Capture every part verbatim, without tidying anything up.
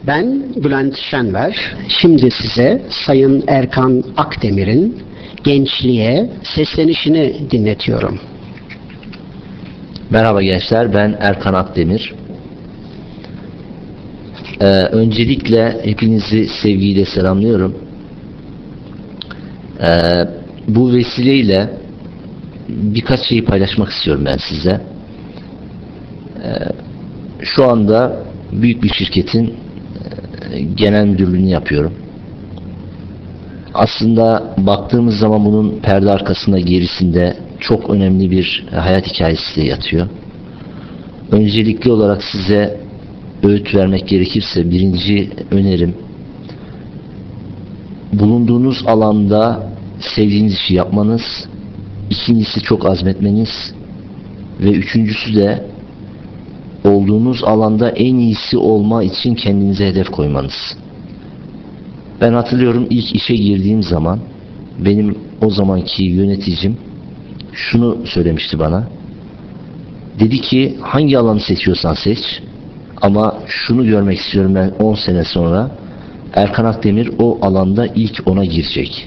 Ben Bülent Şenver. Şimdi size Sayın Erkan Akdemir'in gençliğe seslenişini dinletiyorum. Merhaba gençler, ben Erkan Akdemir. Ee, öncelikle hepinizi sevgiyle selamlıyorum. Ee, bu vesileyle birkaç şeyi paylaşmak istiyorum ben size. Ee, şu anda büyük bir şirketin e, genel müdürlüğünü yapıyorum. Aslında baktığımız zaman bunun perde arkasında, gerisinde çok önemli bir hayat hikayesi de yatıyor. Öncelikli olarak size öğüt vermek gerekirse birinci önerim, bulunduğunuz alanda sevdiğiniz işi yapmanız, ikincisi çok azmetmeniz ve üçüncüsü de olduğunuz alanda en iyisi olma için kendinize hedef koymanız. Ben hatırlıyorum, ilk işe girdiğim zaman benim o zamanki yöneticim şunu söylemişti bana. Dedi ki hangi alanı seçiyorsan seç, ama şunu görmek istiyorum ben, on sene sonra Erkan Akdemir o alanda ilk ona girecek.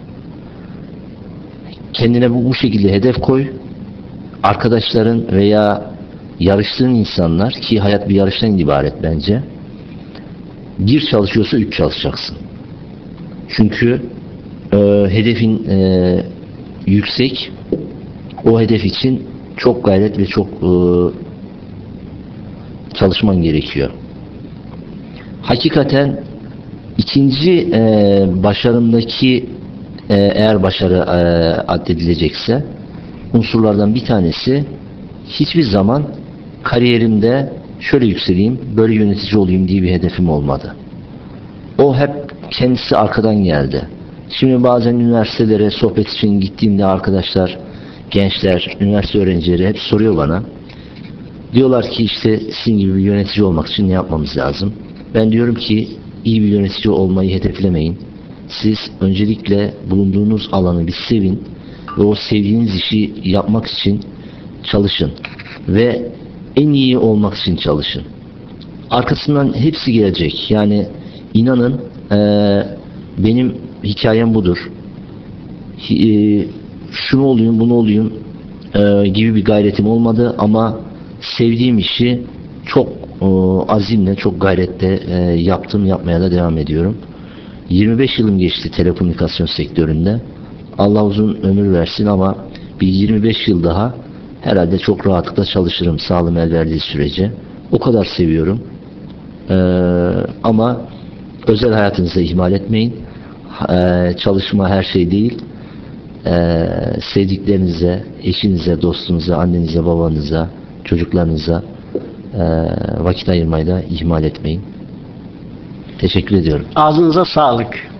Kendine bu, bu şekilde hedef koy. Arkadaşların veya yarıştığın insanlar, ki hayat bir yarıştan ibaret bence, bir çalışıyorsa üç çalışacaksın. Çünkü e, hedefin e, yüksek, o hedef için çok gayret ve çok e, çalışman gerekiyor. Hakikaten ikinci e, başarımdaki e, eğer başarı e, addedilecekse unsurlardan bir tanesi, hiçbir zaman kariyerimde şöyle yükseleyim, böyle yönetici olayım diye bir hedefim olmadı. O hep kendisi arkadan geldi. Şimdi bazen üniversitelere sohbet için gittiğimde arkadaşlar, gençler, üniversite öğrencileri hep soruyor bana. Diyorlar ki işte sizin gibi bir yönetici olmak için ne yapmamız lazım? Ben diyorum ki iyi bir yönetici olmayı hedeflemeyin. Siz öncelikle bulunduğunuz alanı bir sevin ve o sevdiğiniz işi yapmak için çalışın ve en iyi olmak için çalışın. Arkasından hepsi gelecek. Yani inanın, ee, benim hikayem budur. E, şunu olayım, bunu olayım e, gibi bir gayretim olmadı, ama sevdiğim işi çok e, azimle, çok gayretle e, yaptım, yapmaya da devam ediyorum. yirmi beş yılım geçti telekomünikasyon sektöründe. Allah uzun ömür versin, ama bir yirmi beş yıl daha herhalde çok rahatlıkla çalışırım, sağlığım el verdiği sürece. O kadar seviyorum. Ee, ama özel hayatınızı ihmal etmeyin. Ee, çalışma her şey değil. Ee, sevdiklerinize, eşinize, dostunuza, annenize, babanıza, çocuklarınıza e, vakit ayırmayı da ihmal etmeyin. Teşekkür ediyorum. Ağzınıza sağlık.